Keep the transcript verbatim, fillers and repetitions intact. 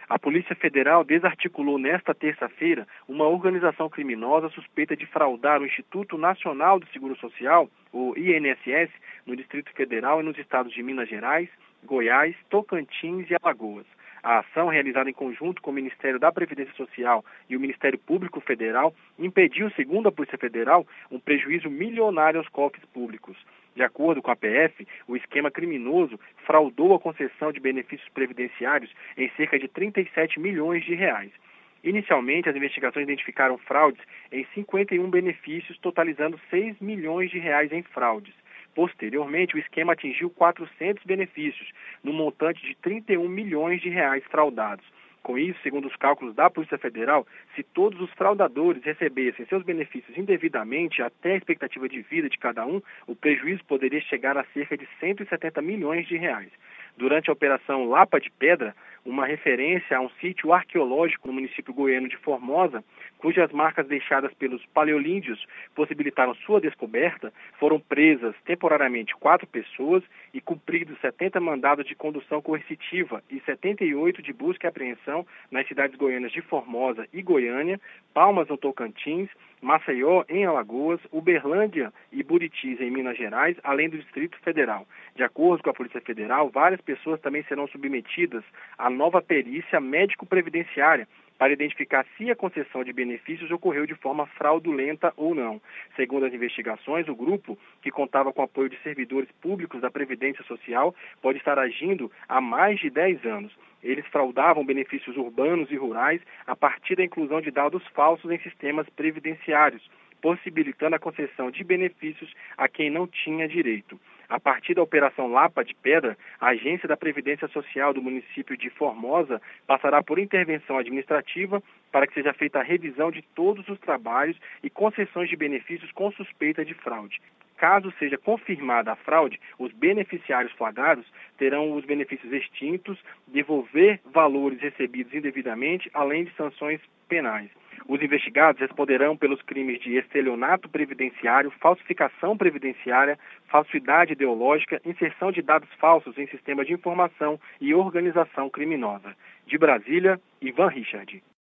A Polícia Federal desarticulou nesta terça-feira uma organização criminosa suspeita de fraudar o Instituto Nacional do Seguro Social, o I N S S, no Distrito Federal e nos estados de Minas Gerais, Goiás, Tocantins e Alagoas. A ação, realizada em conjunto com o Ministério da Previdência Social e o Ministério Público Federal, impediu, segundo a Polícia Federal, um prejuízo milionário aos cofres públicos. De acordo com a P F, o esquema criminoso fraudou a concessão de benefícios previdenciários em cerca de trinta e sete milhões de reais. Inicialmente, as investigações identificaram fraudes em cinquenta e um benefícios, totalizando seis milhões de reais em fraudes. Posteriormente, o esquema atingiu quatrocentos benefícios, no montante de trinta e um milhões de reais fraudados. Com isso, segundo os cálculos da Polícia Federal, se todos os fraudadores recebessem seus benefícios indevidamente até a expectativa de vida de cada um, o prejuízo poderia chegar a cerca de cento e setenta milhões de reais. Durante a Operação Lapa de Pedra, uma referência a um sítio arqueológico no município goiano de Formosa, cujas marcas deixadas pelos paleolíndios possibilitaram sua descoberta, foram presas temporariamente quatro pessoas e cumpridos setenta mandados de condução coercitiva e setenta e oito de busca e apreensão nas cidades goianas de Formosa e Goiânia, Palmas, no Tocantins, Maceió, em Alagoas, Uberlândia e Buritis, em Minas Gerais, além do Distrito Federal. De acordo com a Polícia Federal, várias pessoas também serão submetidas à nova perícia médico-previdenciária para identificar se a concessão de benefícios ocorreu de forma fraudulenta ou não. Segundo as investigações, o grupo, que contava com apoio de servidores públicos da Previdência Social, pode estar agindo há mais de dez anos. Eles fraudavam benefícios urbanos e rurais a partir da inclusão de dados falsos em sistemas previdenciários, possibilitando a concessão de benefícios a quem não tinha direito. A partir da Operação Lapa de Pedra, a Agência da Previdência Social do município de Formosa passará por intervenção administrativa para que seja feita a revisão de todos os trabalhos e concessões de benefícios com suspeita de fraude. Caso seja confirmada a fraude, os beneficiários flagrados terão os benefícios extintos, devolver valores recebidos indevidamente, além de sanções penais. Os investigados responderão pelos crimes de estelionato previdenciário, falsificação previdenciária, falsidade ideológica, inserção de dados falsos em sistema de informação e organização criminosa. De Brasília, Ivan Richard.